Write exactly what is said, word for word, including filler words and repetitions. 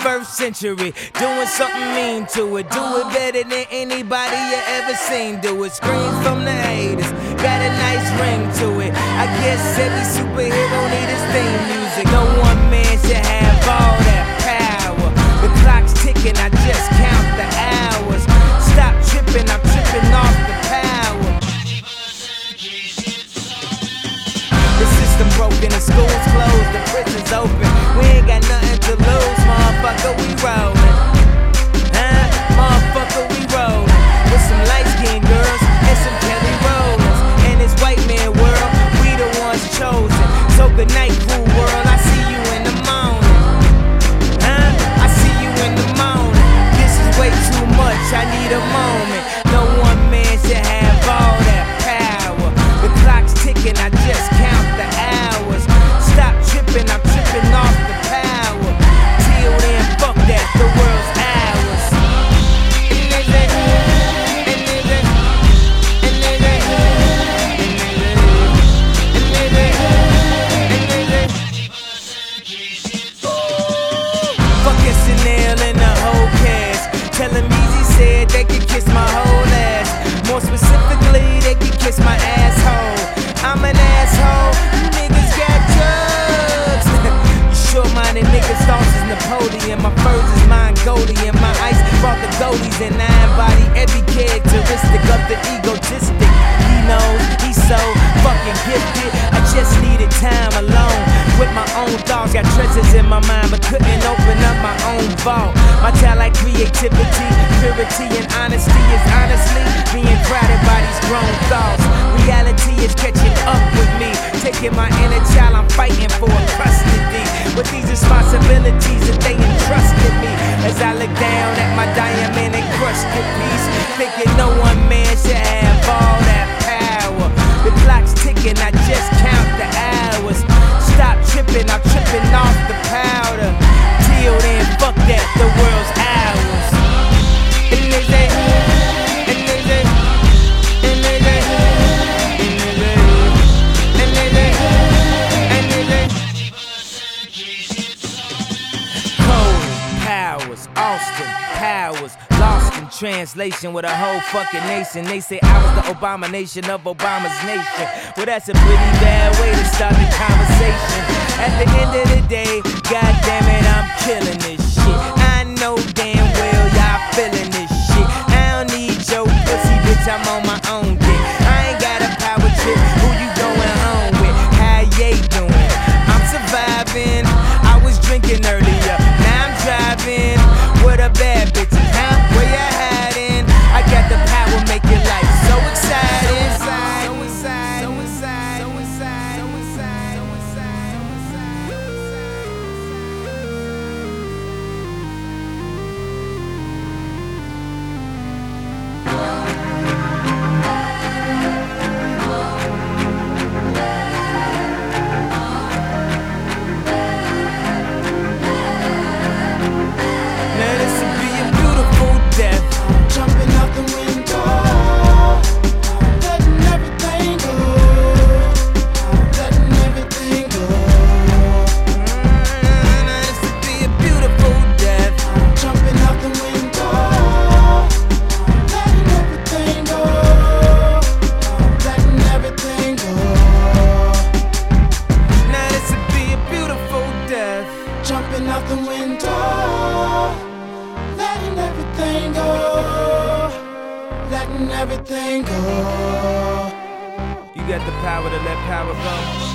twenty-first century, doing something mean to it. Do it better than anybody you ever seen do it. Screams from the haters, got a nice ring to it. I guess every superhero need his theme music. No one man should have all that power. The clock's ticking, I just count the hours. Stop tripping, I'm tripping off the power. The system broken, the school's closed, the prison's open. We ain't got nothing to lose, motherfucker, we rollin'. Huh? Motherfucker, we rollin'. With some light-skinned girls and some Kelly Rollins. In this white man world, we the ones chosen. So good night, cool world, I see you in the morning. Huh? I see you in the morning. This is way too much, I need a moment. No one man should have all that power. The clock's ticking, I just count the hours. Stop tripping, I'm tripping off the power. Till then, fuck that, the world's ours. Fuck S N L and the whole cast. Tell him Easy said they could kiss my whole ass. More specifically, they could kiss my asshole. I'm an asshole, you niggas got drugs. You short-minded niggas, thoughts is Napoleon. My furs is Mongolian. My ice brought the goalies and I embody every characteristic of the egotistic. He knows he's so fucking gifted. I just needed time alone with my own thoughts. Got treasures in my mind but couldn't open up my own vault. My talent, creativity, purity and honesty is honestly being crowded by these grown thoughts. Reality is catching up with me, taking my inner child, I'm fighting for custody. With these responsibilities that they entrusted me, as I look down at my diamond and crushed piece, thinking no one man should have all that power. The clock's ticking, I just count the hours. Stop tripping, I'm tripping off the powder. Till then, fuck that, the world's ours. And they say, and they say, and they say, and they say, and they say, and they say. Cody Powers, Austin Powers, lost in translation with a whole fucking nation. They say I was the abomination of Obama's nation. Well, that's a pretty bad way to start the conversation. At the end of the day, god damn it, I'm killing this shit. I know damn well y'all feeling this shit. I don't need your pussy, bitch, I'm on my own dick. I ain't got a power trip, who you going home with? How you doing? I'm surviving, I was drinking earlier, now I'm driving. What a bad bitches, huh? Where you hiding? I got the power, make your life so exciting. So inside, so inside, so inside, so inside, so inside, so inside, so now this would be a beautiful death. Jumping out the window, letting everything go, letting everything go. Now this would be a beautiful death. Jumping out the window, letting everything go, letting everything go. Now this would be a beautiful death. Jumping out the window, letting everything go, letting everything go. You got the power to let power go.